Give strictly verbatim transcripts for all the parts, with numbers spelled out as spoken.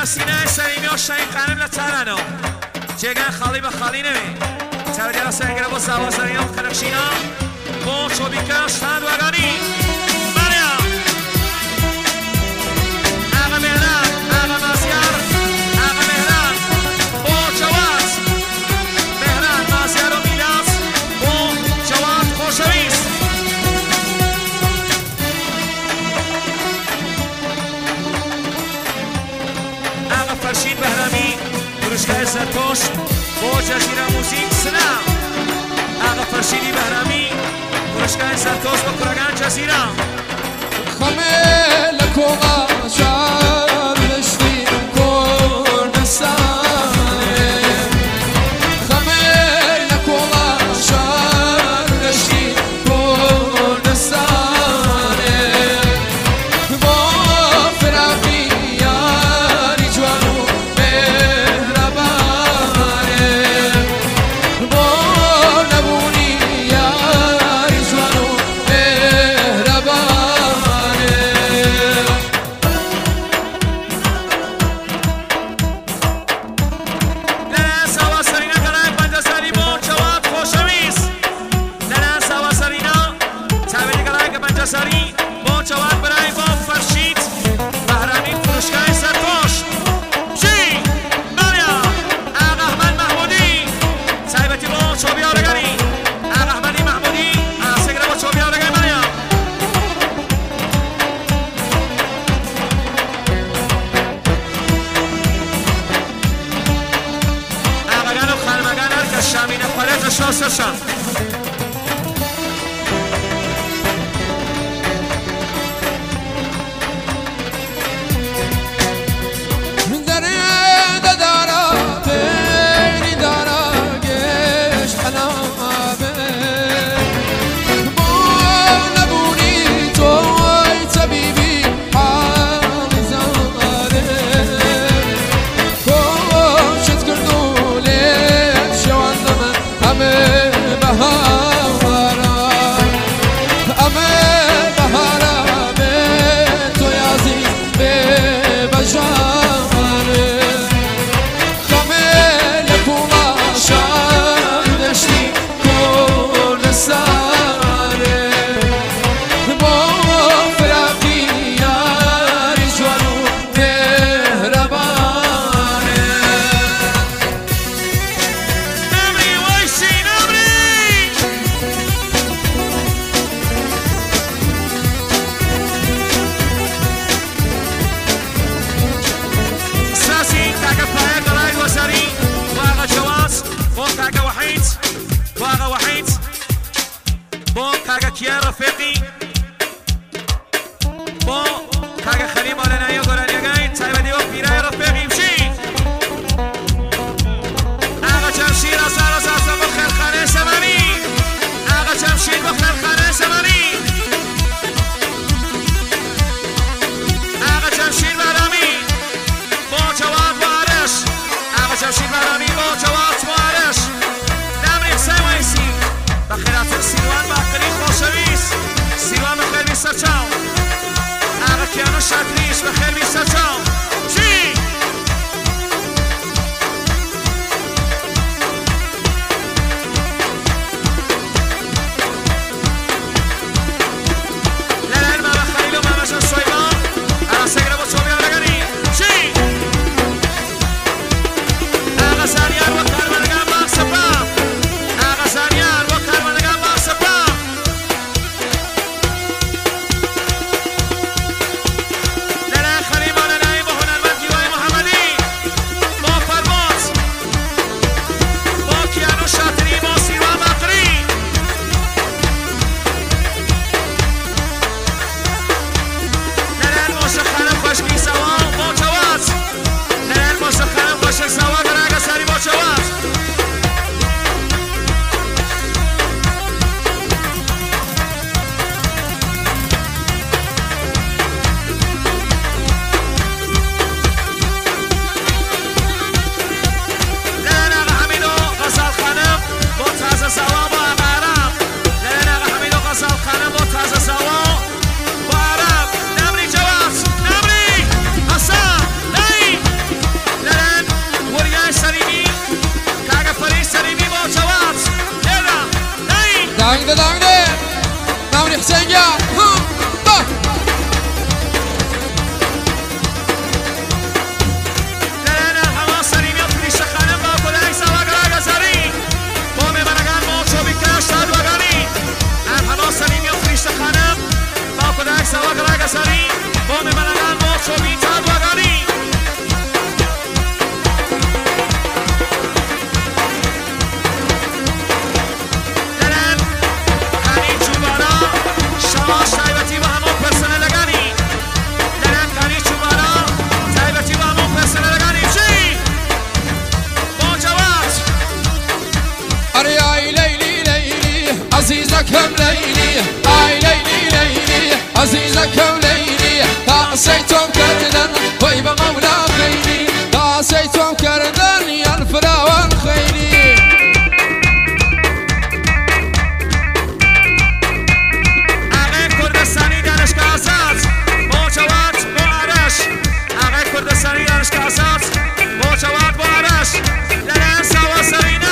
سینه سلیمی و شاین قنم لطرانو جگن خالی به خالی نمی تودی را سنگره با زوازنی و خرقشینا با چوبیکه شتند وگانی مریم آقا مهران آقا مازیار آقا مهران با جواد مهران مازیار و میلاس با جواد خوشویست آقا فرشید بهرامی فروشگاه زرتوش با جزیره موزیک سلام آقا فرشیدی بهرامی فروشگاه زرتوش با کرگان جزیره خمه لکوغا شار نشتی کردستانه خمه لکوغا شار نشتی کردستانه با فراقی یاری جوانو سری با جواد برای با فرشید بهرامی فروشگاه زرتوش چی؟ مریم آقا احمد محمودی صاحبتی با چوبی آرگانی آقا احمدی محمودی سگره با چوبی آرگانی مریم آقا گن و خلمگن هر کس شمینه پلت شاسشم با کاغا کیا رفیقی با کاغا خلیم آلنایی و گرانیگاین تایبدی و پیرای رفیقی بشی آقا جمشید آسار آساسا با خیرخانه سمانی آقا جمشید با خیرخانه سمانی آقا جمشید بهرامی با جواد بارش آقا جمشید بهرامی با جواد بارش نمری سویسی بخیرات سیروان باقری خوشویست سیروان بخیر بیست چاو آقا کیانو شدریش بخیر بیست حسینگر با عزيزكم ليلي اي ليلي ليلي عزيزكم ليلي تعسيتم كردن ويبا مولا خيلي تعسيتم كردن يا الفراوان خيلي اغه کردستانی دانشگاه اساس موچوات با عرش اغه کردستانی دانشگاه اساس موچوات با عرش لرن سوا سرینا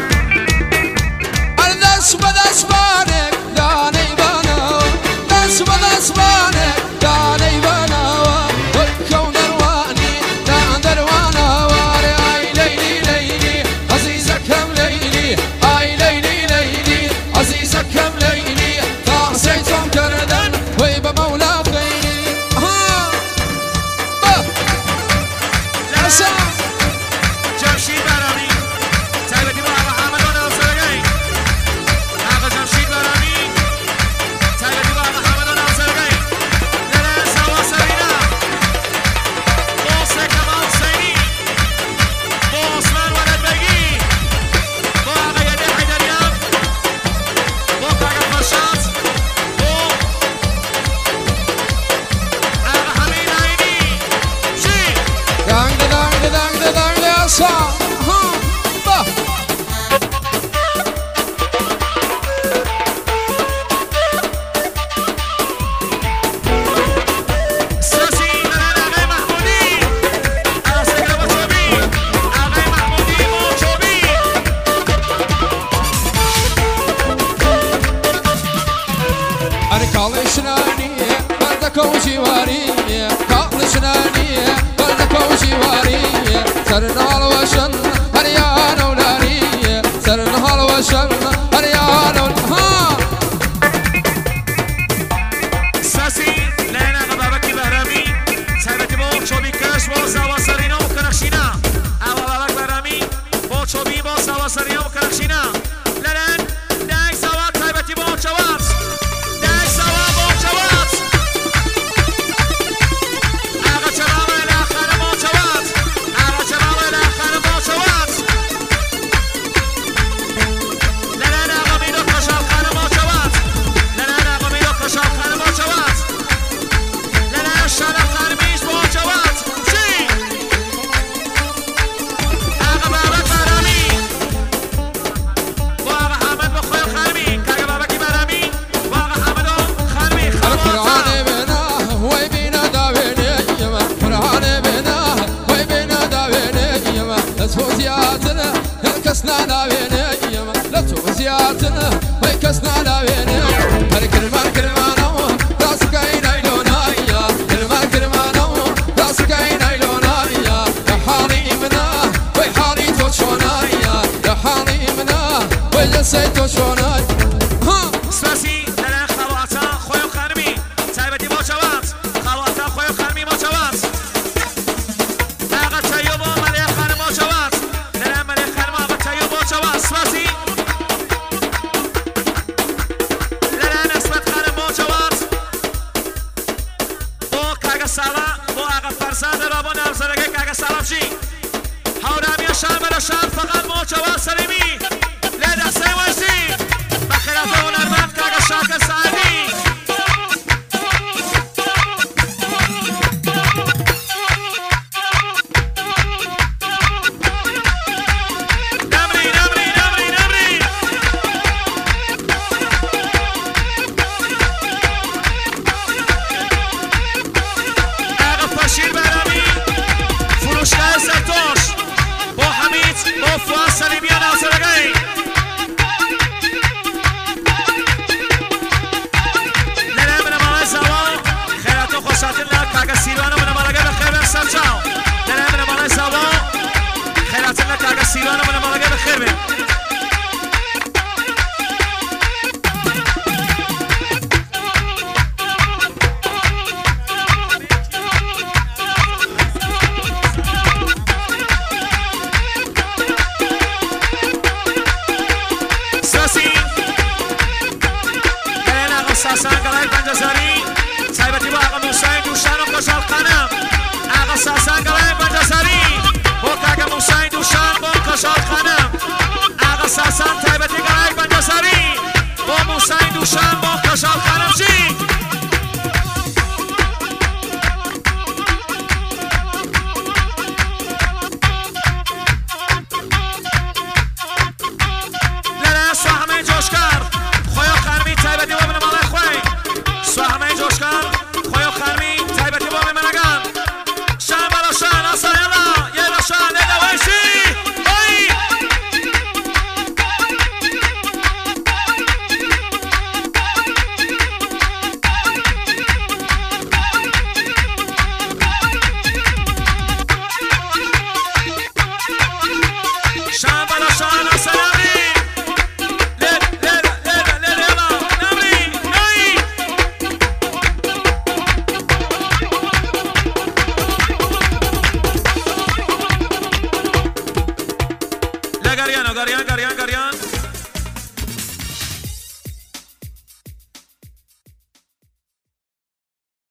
دست به دست بانک دانه بانا دست به دست بانک دانه بانا کون دروانی دان دروانا واره ای لیلی لیلی عزیزکم لیلی ای لیلی لیلی عزیزکم لیلی تعصیتم کردن وی به مولا خیلی ها با لحظه جمشید برانی تایبتی با آقا حمدان افسرگی آقا جمشید برانی تایبتی با آقا حمدان افسرگی لرن سوا سرینا موسیقی کمال حسینی با عثمان ولد بگی با آقا یده حیدریان با کاغا فرشاد با آقا حمید عینی چی؟ دنگ دنگ دنگ دنگ اصلا ها با ساسی لرن آقای محمودی آقا سگره با چوبی آقای محمودی با چوبی أنا كالشناني بردك وجواري كالشناني بردك وجواري سرنا الوشن هريان ولاري سرنا الوشن هريان ها ساسی لرن آقا بابکی بهرامی تایبتی با چوبی کش با سوا سرینا و کنخشینا آقا بابک بهرامی با چوبی با سوا سرینا و کنخشینا لرن دنگ سوا تایبتی با چوات دنگ سوا با چوات آقا چرام الاخر با چوات آقا چرام الاخر با چوات لرن آقا میدو کشال خانه با چوات لرن آقا میدو کشال خانه با چوات لرن شرف خرمیش با چوات چی؟ آقا بابک بهرامی با آقا حمد با خوی خرمی که آقا بابکی بهرامی با آقا حمد و خرمی القرآن خرماتا بنا وي بنا داويني يما القرآن بنا وي بنا داويني يما لتوزياتنا كسنا داويني يما لتوزياتنا وي كسنا داويني هر كلمة كلمة راسك عين عيلونايا كلمة كلمة راسك عين عيلونايا يا حالي منا وي حالي توشونايا يا حالي منا وي جسي توشونايا ها ساسی لرن خواتا خوی خرمی تایبتی با چوات خواتا خوی خرمی با چوات آقا تایو با ملیه خانم با چوات لرن ملیه خانم آقا تایو با چوات ساسی لرن اسمت خانم با چوات با کاغا سالا با آقا فرزاد را با نرزرگه کاغا سالا بشی هورامی شام را شام فقط با چوات سلیمی لده سیوشی بخیرات هنرمند کاغا شاکر سعدی نمری نمری نمری نمری آقا فشیر بهرامی فروشگاه سرتوش با حمید با فواز سلیمیان ساسان گلای پنجسری سایبتی با آقا موسای دوشان و کشال خانم آقا ساسان گلای پنجسری با آقا موسای دوشان با کشال خانم آقا ساسان تایبتی گلای پنجسری با موسای دوشان با کشال خانم